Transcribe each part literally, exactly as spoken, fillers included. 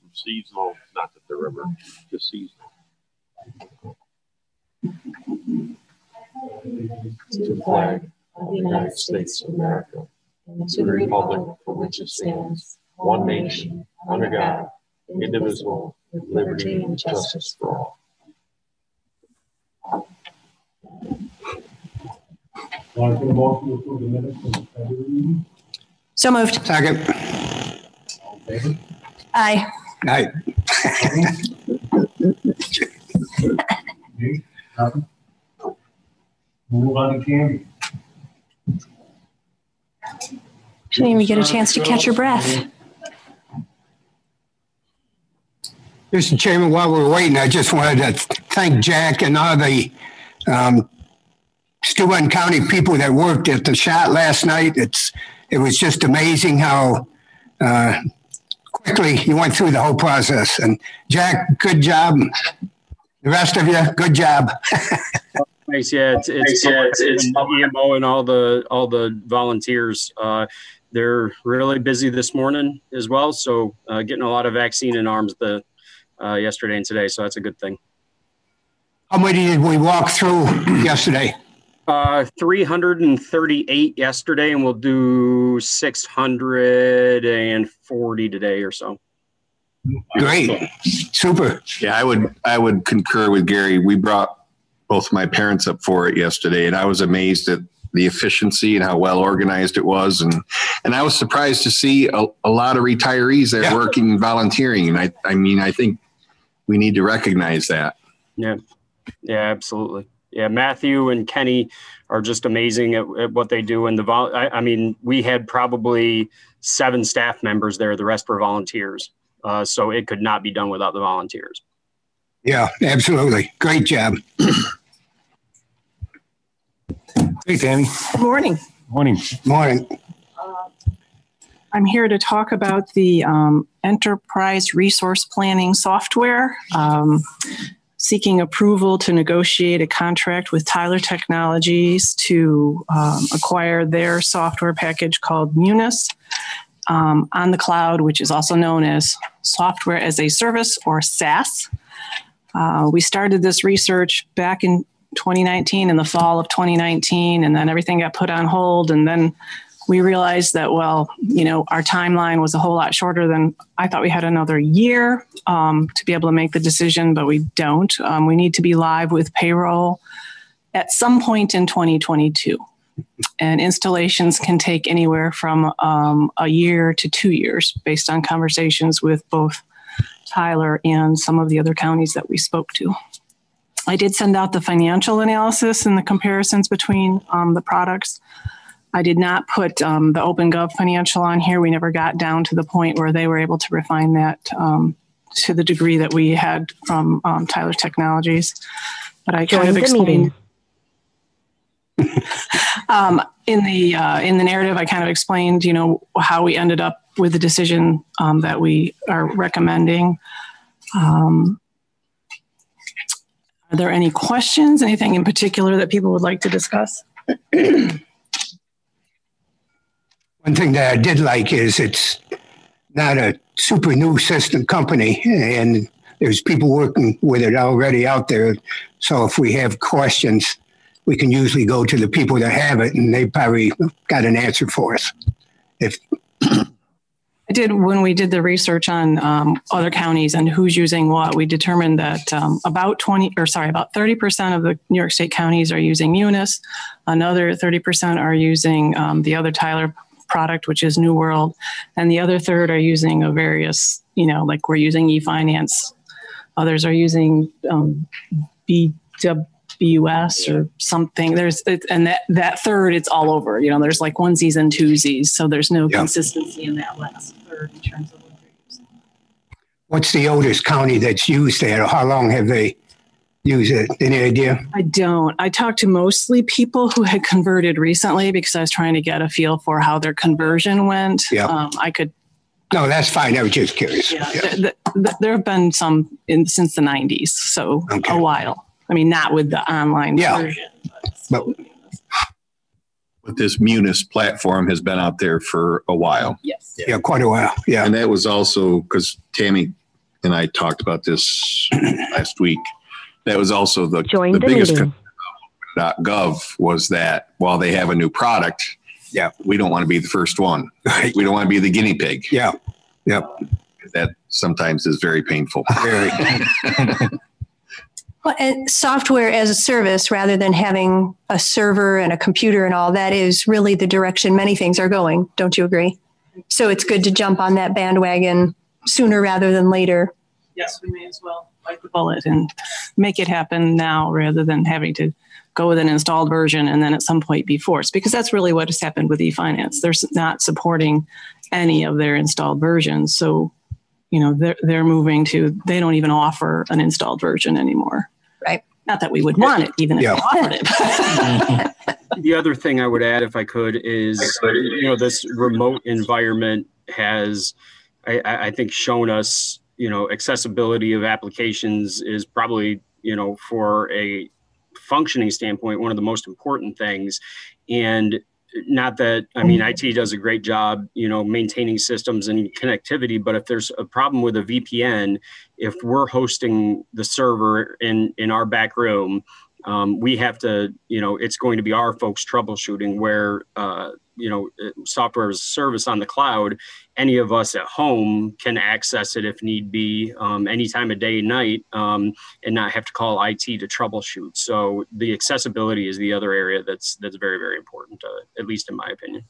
seasonal, not that they're ever just seasonal. To the flag of the United States of America, and to the republic for which it stands, one nation, under God, indivisible, with liberty and justice for all. Want to put a motion to approve the minutes from the February meeting? So moved. Second. All in favor? Aye. Aye. Okay, nothing. Move on to Candy. Didn't even get a chance to catch your breath. Mister Chairman, while we're waiting, I just wanted to thank Jack and all the um, Steuben County people that worked at the shot last night. It's It was just amazing how uh, quickly you went through the whole process. And Jack, good job. The rest of you, good job. Thanks. Yeah, it's it's, yeah, it's, it's E M O and all the all the volunteers. Uh, they're really busy this morning as well. So uh, getting a lot of vaccine in arms the uh, yesterday and today. So that's a good thing. How many did we walk through yesterday? Uh, three hundred thirty-eight yesterday, and we'll do six hundred forty today or so. Great, super. Yeah, I would I would concur with Gary. We brought both my parents up for it yesterday, and I was amazed at the efficiency and how well organized it was, and and I was surprised to see a, a lot of retirees there yeah. working and volunteering. And I I mean I think we need to recognize that. Yeah, yeah, absolutely. Yeah, Matthew and Kenny are just amazing at, at what they do. And the vol- I, I mean, we had probably seven staff members there. The rest were volunteers. Uh, so it could not be done without the volunteers. Yeah, absolutely. Great job. Hey, Tammy. Good morning. Morning. Morning. Uh, I'm here to talk about the um, enterprise resource planning software. Um, seeking approval to negotiate a contract with Tyler Technologies to um, acquire their software package called Munis um, on the cloud, which is also known as Software as a Service, or SaaS. Uh, we started this research back in twenty nineteen, in the fall of twenty nineteen, and then everything got put on hold, and then we realized that, well, you know, our timeline was a whole lot shorter than I thought. We had another year um, to be able to make the decision, but we don't. Um, we need to be live with payroll at some point in twenty twenty-two. And installations can take anywhere from um, a year to two years based on conversations with both Tyler and some of the other counties that we spoke to. I did send out the financial analysis and the comparisons between um, the products. I did not put um, the OpenGov financial on here. We never got down to the point where they were able to refine that um, to the degree that we had from um, Tyler Technologies. But I kind of explained um, in the uh, in the narrative. I kind of explained, you know, how we ended up with the decision um, that we are recommending. Um, are there any questions? Anything in particular that people would like to discuss? One thing that I did like is it's not a super new system company, and there's people working with it already out there. So if we have questions, we can usually go to the people that have it, and they probably got an answer for us. If I did, when we did the research on um, other counties and who's using what, we determined that um, about twenty, or sorry, about thirty percent of the New York State counties are using Munis. Another thirty percent are using um, the other Tyler product, which is New World, and the other third are using a various, you know, like we're using eFinance. Others are using um, B W S or something. There's it, and that that third, it's all over. You know, there's like onesies and twosies, so there's no yeah. consistency in that last third in terms of what they're using. What's the oldest county that's used that, or how long have they used it? Any idea? I don't. I talked to mostly people who had converted recently because I was trying to get a feel for how their conversion went. Yeah. Um, I could. No, that's fine. I was just curious. Yeah. yeah. Th- th- there have been some in since the nineties, so okay. a while. I mean, not with the online yeah. version. But, but, but this Munis platform has been out there for a while. Yes. Yeah, yeah quite a while. Yeah. And that was also because Tammy and I talked about this last week. That was also the, Join the the biggest meeting. .gov was that while they have a new product, Yeah. we don't want to be the first one. Right. We don't want to be the guinea pig. Yeah. Yep. That sometimes is very painful. Very. Well, and software as a service rather than having a server and a computer and all that is really the direction many things are going. Don't you agree? So it's good to jump on that bandwagon sooner rather than later. Yes, we may as well bite the bullet and make it happen now rather than having to go with an installed version and then at some point be forced, because that's really what has happened with eFinance. They're not supporting any of their installed versions. So, you know, they're, they're moving to, they don't even offer an installed version anymore. Right. Not that we would want it, even if Yeah. they offered it. The other thing I would add, if I could, is, you know, this remote environment has, I, I think, shown us, you know, accessibility of applications is probably, you know, for a functioning standpoint, one of the most important things. And not that, I mean, I T does a great job, you know, maintaining systems and connectivity, but if there's a problem with a V P N, if we're hosting the server in, in our back room, um, we have to, you know, it's going to be our folks troubleshooting where, uh, you know, software as a service on the cloud, any of us at home can access it if need be, um, any time of day and night, um, and not have to call I T to troubleshoot. So the accessibility is the other area that's that's very, very important, uh, at least in my opinion.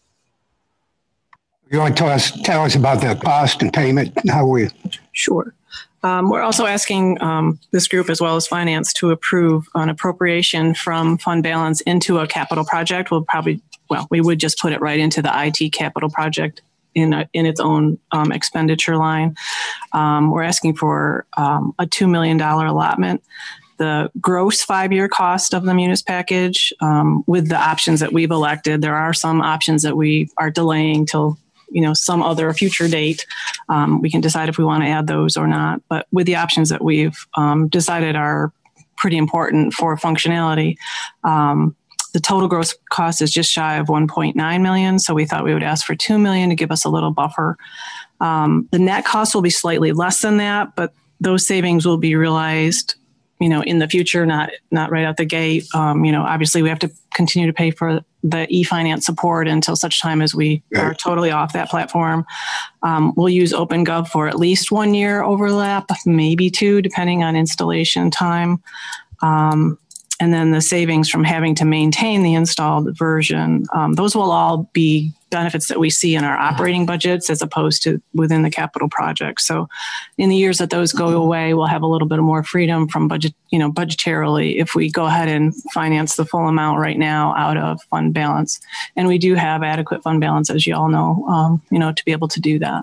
You want to tell us, tell us about the cost and payment, how we, Sure. Um, we're also asking um, this group as well as finance to approve an appropriation from fund balance into a capital project. We'll probably, well, we would just put it right into the I T capital project in a, in its own um, expenditure line. Um, we're asking for um, a two million dollars allotment. The gross five-year cost of the Munis package um, with the options that we've elected. There are some options that we are delaying till you know, some other future date. Um, we can decide if we want to add those or not. But with the options that we've um, decided are pretty important for functionality, um, the total gross cost is just shy of one point nine million. So we thought we would ask for two million to give us a little buffer. Um, the net cost will be slightly less than that, but those savings will be realized, you know, in the future, not not right out the gate. Um, you know, obviously we have to continue to pay for the eFinance support until such time as we Right. are totally off that platform. Um, we'll use OpenGov for at least one year overlap, maybe two, depending on installation time. Um, and then the savings from having to maintain the installed version, um, those will all be benefits that we see in our operating budgets as opposed to within the capital project. So in the years that those go away, we'll have a little bit more freedom from budget, you know, budgetarily if we go ahead and finance the full amount right now out of fund balance. And we do have adequate fund balance, as you all know, um, you know, to be able to do that.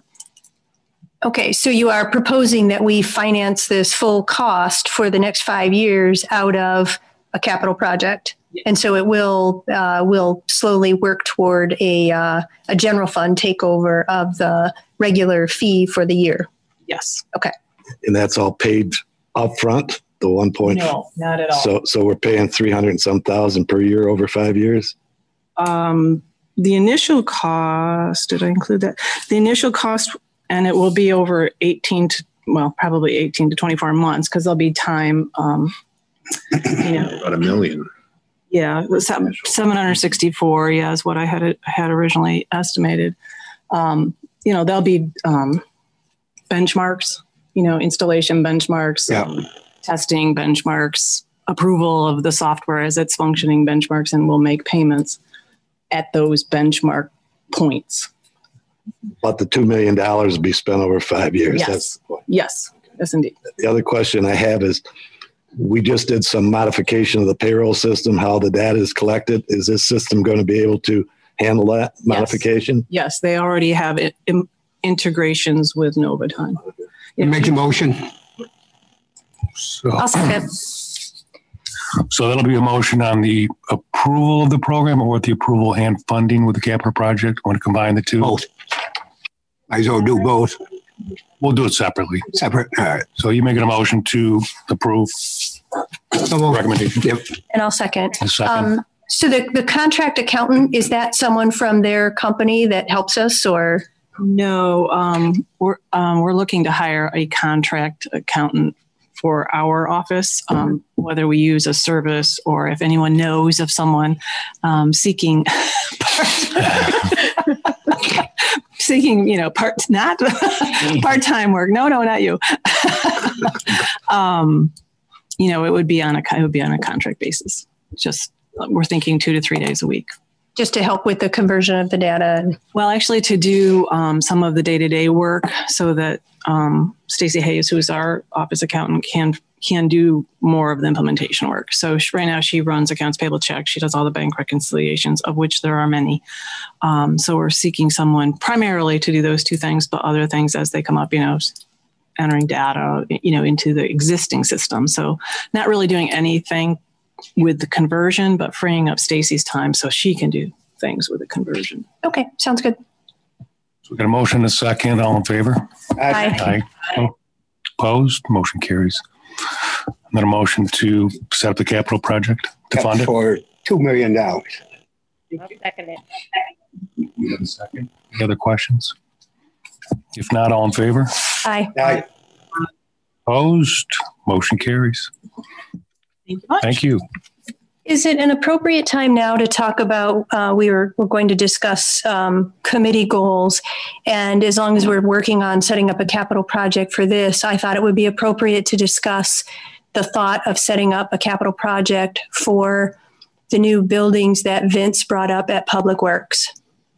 Okay, so you are proposing that we finance this full cost for the next five years out of a capital project. And so it will uh, will slowly work toward a uh, a general fund takeover of the regular fee for the year. Yes. And that's all paid upfront, the one point. No, not at all. So, so we're paying three hundred and some thousand per year over five years. Um, the initial cost, did I include that? The initial cost, and it will be over eighteen to, well, probably eighteen to twenty-four months because there'll be time, um, you know, About a million. yeah, it was seven hundred sixty-four, yeah, is what I had, had originally estimated. Um, you know, there'll be um, benchmarks, you know, installation benchmarks, Yeah. um, testing benchmarks, approval of the software as it's functioning benchmarks, and we'll make payments at those benchmark points. But the two million dollars will be spent over five years. Yes. That's the point. Yes, yes, indeed. The other question I have is, we just did some modification of the payroll system, how the data is collected. Is this system going to be able to handle that modification? Yes, they already have it, in, integrations with Novatime. you make a motion? So, I'll second. so that'll be a motion on the approval of the program or with the approval and funding with the capital project. Want to combine the two? Both. Might as well do both We'll do it separately. separate. All right. So you making a motion to approve So we'll- recommendation? Yep. And I'll second. A second. Um, so the, the contract accountant, is that someone from their company that helps us, or No, um, we're, um, we're looking to hire a contract accountant for our office, um, whether we use a service or if anyone knows of someone um, seeking seeking, you know, part not part-time work. No, no, not you. um, you know, it would be on a it would be on a contract basis. Just we're thinking two to three days a week. Just to help with the conversion of the data. Well, actually, to do um, some of the day-to-day work, so that um, Stacy Hayes, who is our office accountant, can can do more of the implementation work. So she, right now, she runs accounts payable checks. She does all the bank reconciliations, of which there are many. Um, so we're seeking someone primarily to do those two things, but other things as they come up, you know, entering data, you know, into the existing system. So not really doing anything with the conversion, but freeing up Stacy's time so she can do things with the conversion. Okay, sounds good. So we got a motion, a second, all in favor? Aye. Aye. Opposed? Motion carries. And then a motion to set up the capital project to fund it. For two million dollars. Second it. We have a second. Any other questions? If not, all in favor? Aye. Aye. Opposed? Motion carries. Thank you much. Thank you. Is it an appropriate time now to talk about, uh, we were, we're going to discuss um, committee goals. And as long as we're working on setting up a capital project for this, I thought it would be appropriate to discuss the thought of setting up a capital project for the new buildings that Vince brought up at Public Works.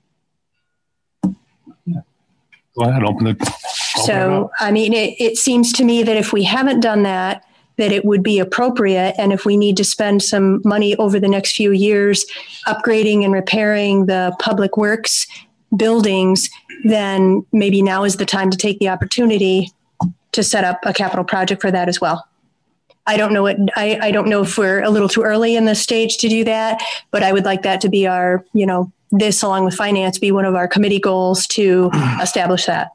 Go ahead, open it. Open it So, up. I mean, it, it seems to me that if we haven't done that, that it would be appropriate. And if we need to spend some money over the next few years upgrading and repairing the Public Works buildings, then maybe now is the time to take the opportunity to set up a capital project for that as well. I don't know what, I, I don't know if we're a little too early in the stage to do that, but I would like that to be our, you know, this along with finance be one of our committee goals to establish that.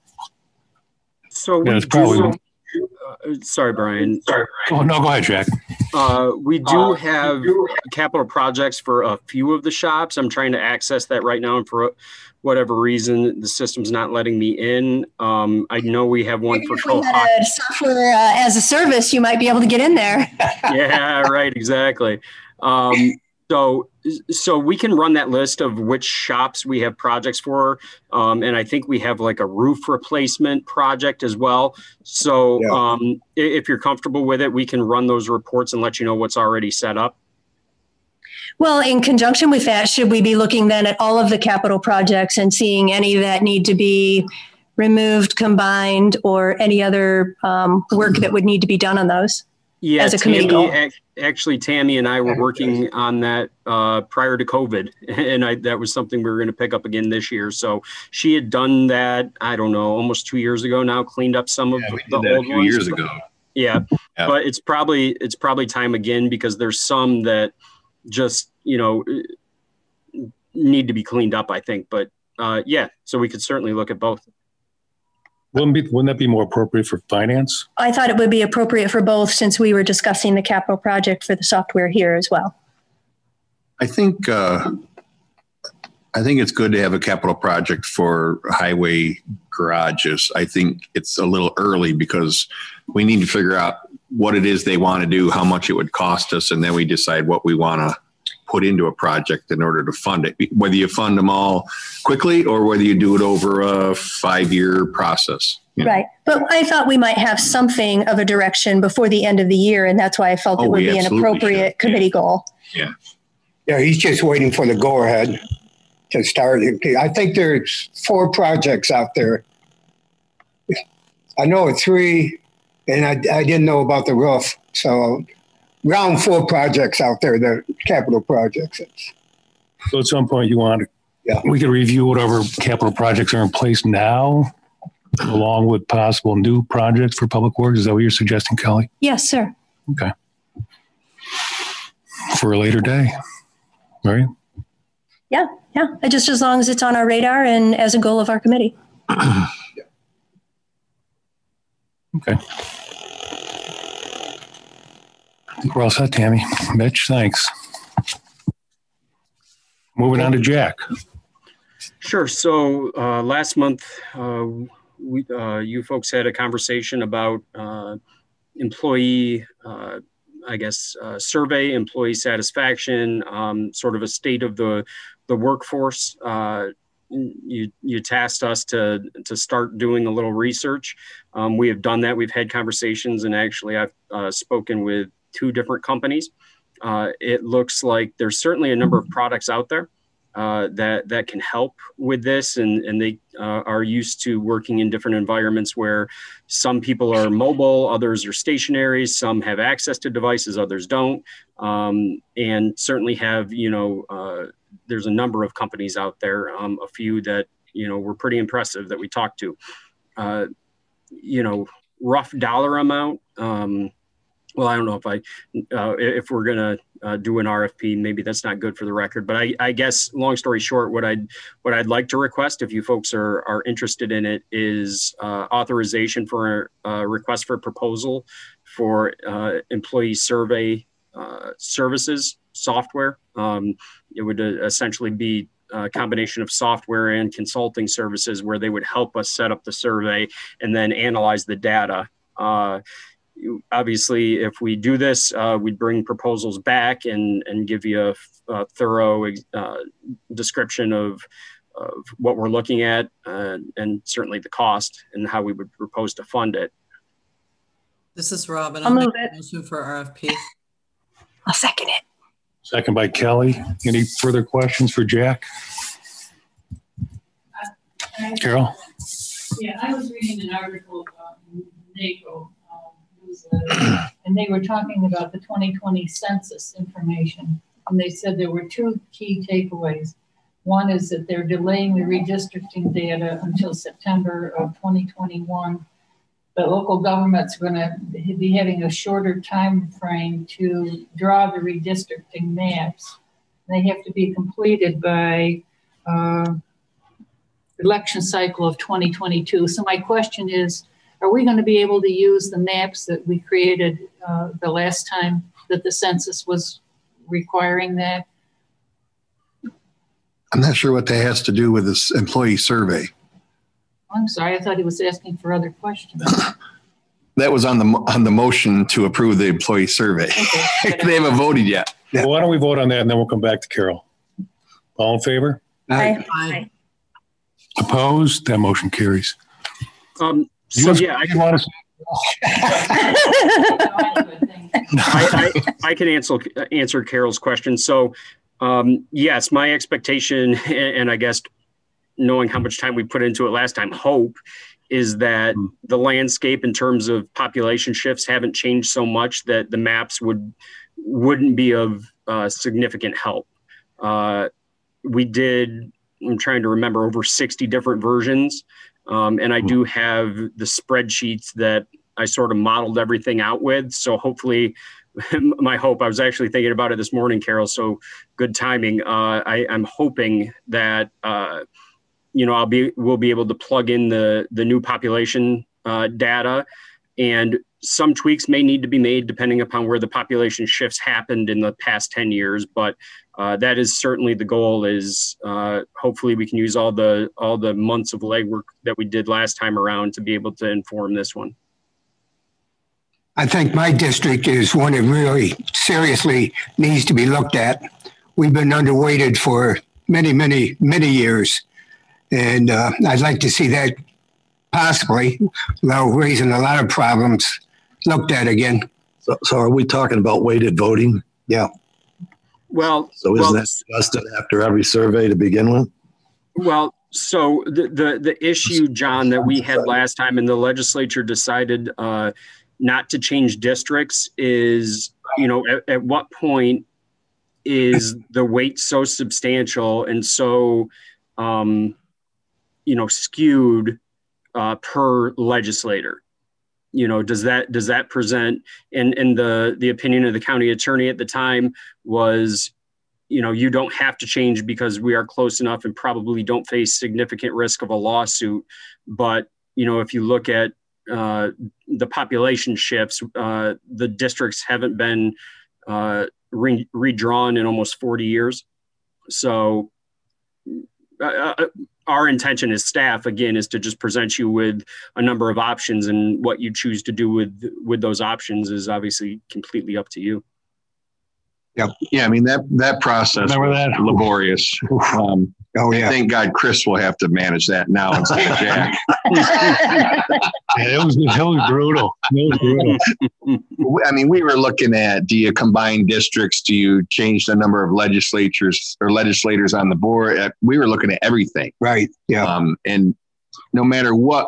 So Yeah, we it's probably- do, uh, sorry, Brian. Sorry, Oh, no, go ahead, Jack. Uh, we do have capital projects for a few of the shops. I'm trying to access that right now, and for whatever reason, the system's not letting me in. Um, I know we have one for If we had Cohawk. a software uh, as a service, you might be able to get in there. Yeah, right, exactly. Um, so, so we can run that list of which shops we have projects for. Um, and I think we have like a roof replacement project as well. So Yeah. um, i- if you're comfortable with it, we can run those reports and let you know what's already set up. Well, in conjunction with that, should we be looking then at all of the capital projects and seeing any that need to be removed, combined, or any other um, work that would need to be done on those? Yeah, As a committee Tammy, goal. ac- actually, Tammy and I were working on that uh, prior to COVID, and I, that was something we were going to pick up again this year. So she had done that, I don't know, almost two years ago now, cleaned up some of Yeah, we the did that a old few ones. years ago. Yeah, Yeah. but it's probably it's probably time again because there's some that just you know need to be cleaned up, I think. But uh, yeah, so we could certainly look at both. Wouldn't be, wouldn't that be more appropriate for finance? I thought it would be appropriate for both since we were discussing the capital project for the software here as well. I think uh, I think it's good to have a capital project for highway garages. I think it's a little early because we need to figure out what it is they want to do, how much it would cost us, and then we decide what we want to put into a project in order to fund it. Whether you fund them all quickly or whether you do it over a five-year process. you know. Right. But I thought we might have something of a direction before the end of the year. And that's why I felt Oh, it would we be an absolutely appropriate should. committee goal. Yeah, he's just waiting for the go-ahead to start. I think there's four projects out there. I know of three, and I, I didn't know about the roof. So round four projects out there, the capital projects. So at some point you want, Yeah. we could review whatever capital projects are in place now, along with possible new projects for Public Works. Is that what you're suggesting, Kelly? Yes, sir. Okay. For a later day, right? Yeah. Yeah. Just as long as it's on our radar and as a goal of our committee. Okay. I think we're all set, Tammy. Mitch, thanks. Moving on to Jack. Sure. So uh, last month, uh, we, uh, you folks had a conversation about uh, employee, uh, I guess, uh, survey, employee satisfaction, um, sort of a state of the the workforce. Uh, you you tasked us to to start doing a little research. Um, we have done that. We've had conversations, and actually, I've uh, spoken with two different companies. Uh, it looks like there's certainly a number of products out there uh, that that can help with this, and and they uh, are used to working in different environments where some people are mobile, others are stationary, some have access to devices, others don't, um, and certainly have you know uh, there's a number of companies out there, um, a few that you know were pretty impressive that we talked to. Uh, you know, rough dollar amount. Um, Well, I don't know if I, uh, if we're gonna uh, do an R F P, maybe that's not good for the record. But I, I guess, long story short, what I'd what I'd like to request, if you folks are are interested in it, is uh, authorization for a request for proposal for uh, employee survey uh, services software. Um, it would uh, essentially be a combination of software and consulting services where they would help us set up the survey and then analyze the data. Uh, Obviously, if we do this, uh, we'd bring proposals back and, and give you a, a thorough uh, description of, of what we're looking at uh, and certainly the cost and how we would propose to fund it. This is Robin. I'll I'll make move a motion for R F P. I'll second it. Second by Kelly. Any further questions for Jack? I, Carol? Yeah, I was reading an article about NACO. And they were talking about the twenty twenty census information. And they said there were two key takeaways. One is that they're delaying the redistricting data until September of twenty twenty-one. But local governments are going to be having a shorter time frame to draw the redistricting maps. They have to be completed by uh, election cycle of twenty twenty-two. So my question is, are we going to be able to use the maps that we created uh, the last time that the census was requiring that? I'm not sure what that has to do with this employee survey. I'm sorry, I thought he was asking for other questions. That was on the on the motion to approve the employee survey. Okay. They haven't voted yet. Well, why don't we vote on that and then we'll come back to Carol. All in favor? Aye. Aye. Opposed? That motion carries. Um, You so just- yeah, I you can, want to- I, I, I can answer answer Carol's question. So um, yes, my expectation, and, and I guess knowing how much time we put into it last time, hope is that the landscape in terms of population shifts haven't changed so much that the maps would wouldn't be of uh, significant help. Uh, we did, I'm trying to remember, over sixty different versions. Um, and I do have the spreadsheets that I sort of modeled everything out with. So hopefully, my hope, I was actually thinking about it this morning, Carol, so good timing. Uh, I, I'm hoping that, uh, you know, I'll be, we'll be able to plug in the, the new population uh, data, and some tweaks may need to be made depending upon where the population shifts happened in the past ten years. But uh, that is certainly the goal, is uh, hopefully we can use all the all the months of legwork that we did last time around to be able to inform this one. I think my district is one that really seriously needs to be looked at. We've been underweighted for many, many, many years. And uh, I'd like to see that possibly, without raising a lot of problems, looked at again. So, so are we talking about weighted voting? Yeah. Well, So isn't well, that adjusted after every survey to begin with? Well, so the, the, the issue, John, that we had last time and the legislature decided uh, not to change districts is, you know, at, at what point is the weight so substantial and so, um, you know, skewed uh, per legislator? You know, does that does that present, and, and the, the opinion of the county attorney at the time was, you know, you don't have to change because we are close enough and probably don't face significant risk of a lawsuit. But, you know, if you look at uh, the population shifts, uh, the districts haven't been uh, re- redrawn in almost forty years. So uh, our intention as staff, again, is to just present you with a number of options, and what you choose to do with, with those options is obviously completely up to you. Yeah. Yeah. I mean, that, that process Remember was that? laborious. Um, Oh, yeah. Thank God Chris will have to manage that now instead of Jack. Yeah, it was, it was brutal. It was brutal. I mean, we were looking at, do you combine districts? Do you change the number of legislatures or legislators on the board? Uh, We were looking at everything. Right. Yeah. Um, and no matter what,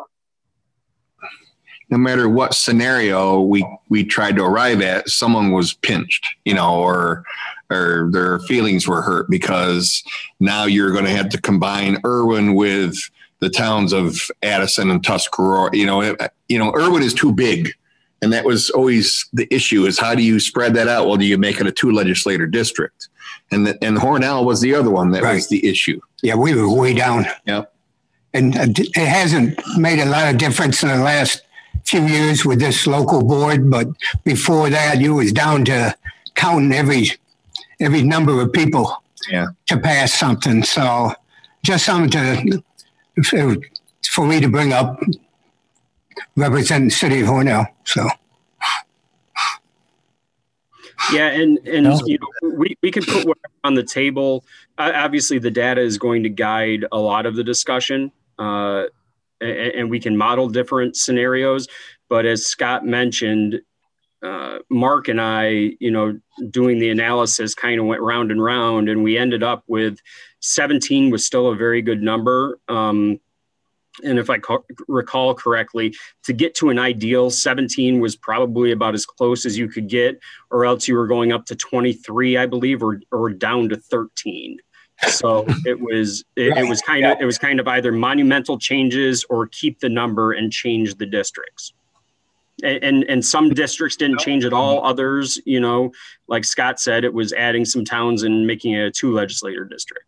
no matter what scenario we, we tried to arrive at, someone was pinched, you know, or, or their feelings were hurt because now you're going to have to combine Irwin with the towns of Addison and Tuscarora. You know, it, you know, Irwin is too big. And that was always the issue, is how do you spread that out? Well, do you make it a two legislator district? And the, and Hornell was the other one that Right. was the issue. Yeah, we were way down. Yep. And uh, it hasn't made a lot of difference in the last few years with this local board, but before that, you was down to counting every every number of people Yeah. to pass something. So just something to for me to bring up representing the city of Hornell. So Yeah, and and No. you know, we we can put whatever on the table. Uh, obviously, the data is going to guide a lot of the discussion, uh, and, and we can model different scenarios. But as Scott mentioned, uh, Mark and I, you know, doing the analysis kind of went round and round, and we ended up with seventeen was still a very good number. Um, and if I co- recall correctly, to get to an ideal, seventeen was probably about as close as you could get, or else you were going up to twenty-three, I believe, or or down to thirteen. So it was it, it was kind of it was kind of either monumental changes or keep the number and change the districts. And, and and some districts didn't change at all. Others, you know, like Scott said, it was adding some towns and making it a two legislator district.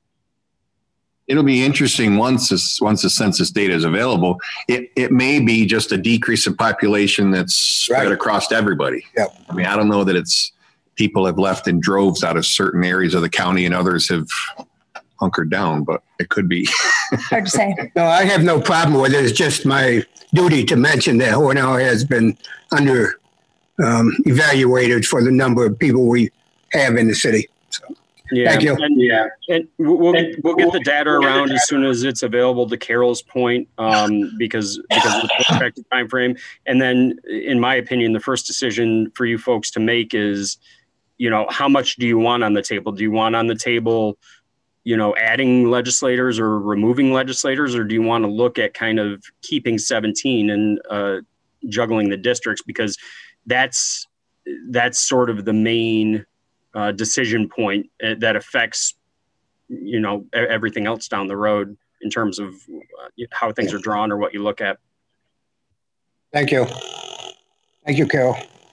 It'll be interesting once this, once the census data is available. It it may be just a decrease in population that's spread Right. across everybody. Yep. I mean, I don't know that it's people have left in droves out of certain areas of the county and others have hunkered down, but it could be. Hard to say. no, I have no problem with it. It's just my duty to mention that Hornell has been under um, evaluated for the number of people we have in the city. So, Yeah, Thank you. And, yeah, and we'll we'll get, we'll get the data around as soon as it's available. To Carol's point, um, because because of the prospective time frame. And then, in my opinion, the first decision for you folks to make is, you know, how much do you want on the table? Do you want on the table, you know, adding legislators or removing legislators, or do you want to look at kind of keeping seventeen and uh, juggling the districts? Because that's that's sort of the main Uh, decision point uh, that affects, you know, e- everything else down the road in terms of uh, how things are drawn or what you look at. thank you. Thank you, Carol.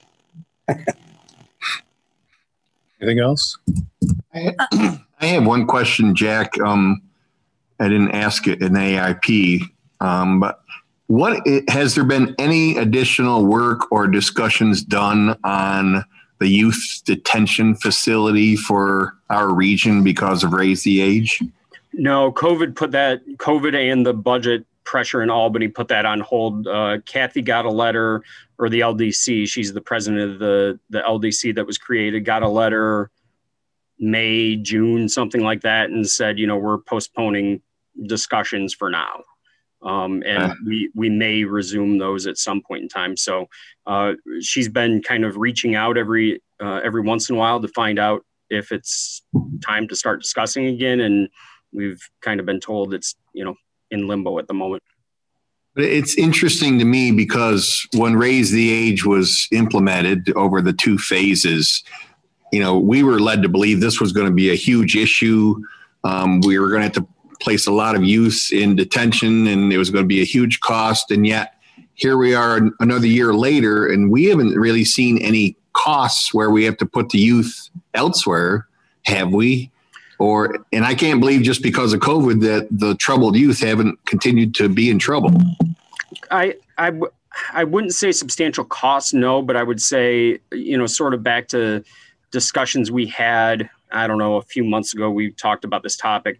Anything else? I have one question, Jack. Um, I didn't ask it in A I P, um, but what has there been any additional work or discussions done on the youth detention facility for our region because of Raise the Age? No, COVID put that, COVID and the budget pressure in Albany put that on hold. Uh, Kathy got a letter, or the L D C, she's the president of the, the L D C that was created, got a letter May, June, something like that, and said, you know, we're postponing discussions for now. Um, and Uh. we, we may resume those at some point in time. So uh, she's been kind of reaching out every uh, every once in a while to find out if it's time to start discussing again. And we've kind of been told it's, you know, in limbo at the moment. But it's interesting to me because when Raise the Age was implemented over the two phases, you know, we were led to believe this was going to be a huge issue. Um, we were going to have to place a lot of youth in detention and it was going to be a huge cost. And yet here we are another year later and we haven't really seen any costs where we have to put the youth elsewhere, have we? Or, and I can't believe just because of COVID that the troubled youth haven't continued to be in trouble. I, I, w- I wouldn't say substantial costs, no, but I would say, you know, sort of back to discussions we had, I don't know, a few months ago, we talked about this topic.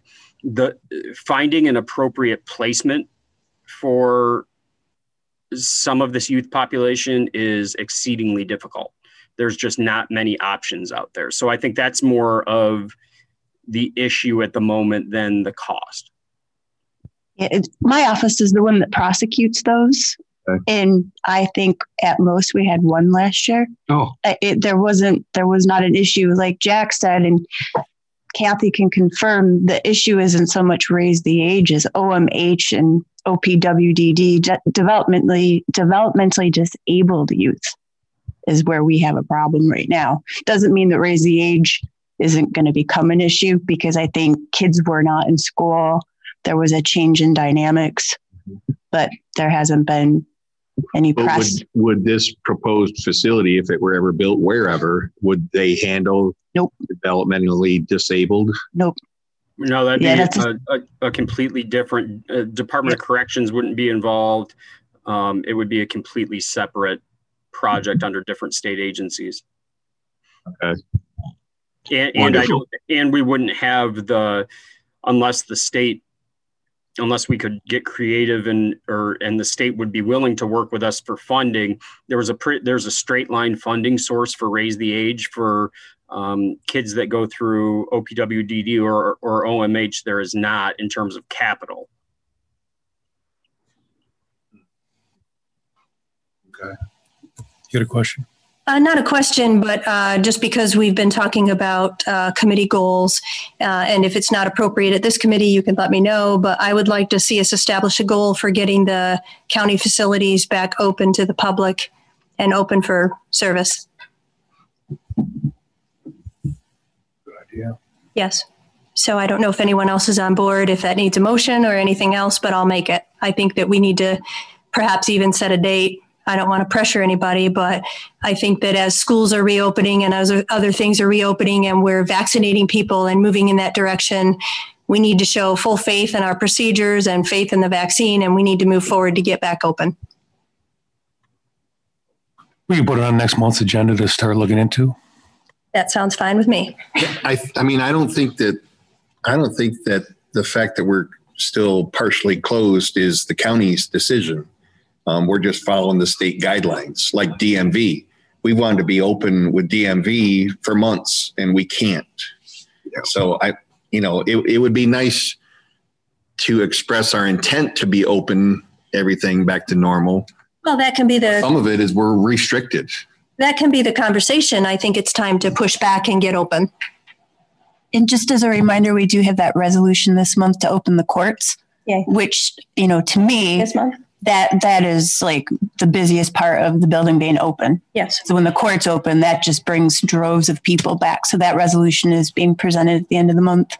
the finding an appropriate placement for some of this youth population is exceedingly difficult. There's just not many options out there. So I think that's more of the issue at the moment than the cost. Yeah, it's, my office is the one that prosecutes those. Okay. And I think at most we had one last year. Oh, it, there wasn't, there was not an issue like Jack said, and Kathy can confirm the issue isn't so much raise the age as O M H and O P W D D, de- developmentally, developmentally disabled youth is where we have a problem right now. Doesn't mean that raise the age isn't going to become an issue, because I think kids were not in school. There was a change in dynamics, but there hasn't been any But press. Would, would this proposed facility, if it were ever built wherever, would they handle nope. developmentally disabled? Nope. No, that'd Yeah, be that's a, a, a completely different, uh, Department of Corrections wouldn't be involved. Um, it would be a completely separate project under different state agencies. Okay. And, and, I don't, and we wouldn't have the, unless the state, unless we could get creative and, or, and the state would be willing to work with us for funding. There was a, pre, there's a straight line funding source for Raise the Age for um, kids that go through O P W D D or, or O M H. There is not in terms of capital. Okay. You got a question? Uh, not a question, but uh, just because we've been talking about uh, committee goals, uh, and if it's not appropriate at this committee, you can let me know, but I would like to see us establish a goal for getting the county facilities back open to the public and open for service. Good idea. Yes. So I don't know if anyone else is on board, if that needs a motion or anything else, but I'll make it. I think that we need to perhaps even set a date. I don't want to pressure anybody, but I think that as schools are reopening and as other things are reopening and we're vaccinating people and moving in that direction, we need to show full faith in our procedures and faith in the vaccine, and we need to move forward to get back open. We can put it on next month's agenda to start looking into. That sounds fine with me. I, I mean, I don't think that, I don't think that the fact that we're still partially closed is the county's decision. Um, we're just following the state guidelines, like D M V. We wanted to be open with D M V for months, and we can't. So I, you know, it, it would be nice to express our intent to be open, everything back to normal. Well, that can be the Some of it is we're restricted. that can be the conversation. I think it's time to push back and get open. And just as a reminder, we do have that resolution this month to open the courts, yeah. which, you know, to me, this month. that that is like the busiest part of the building being open. Yes. So when the court's open, that just brings droves of people back. So that resolution is being presented at the end of the month.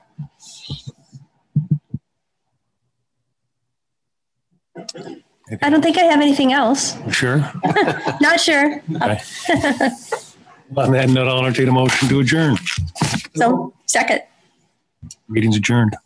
I don't think I have anything else. Sure? Not sure. Okay. On that note, I'll entertain a motion to adjourn. So, second. Meeting's adjourned.